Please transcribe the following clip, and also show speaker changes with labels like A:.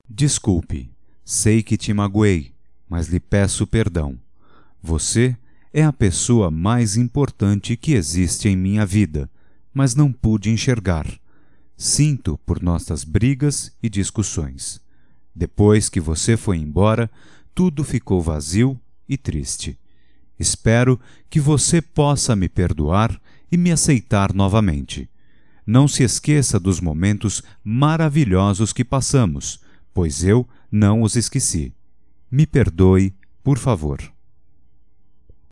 A: Desculpe, sei que te magoei, mas lhe peço perdão. Você é a pessoa mais importante que existe em minha vida, mas não pude enxergar. Sinto por nossas brigas e discussões. Depois que você foi embora, tudo ficou vazio e triste. Espero que você possa me perdoar e me aceitar novamente. Não se esqueça dos momentos maravilhosos que passamos, pois eu não os esqueci. Me perdoe, por favor.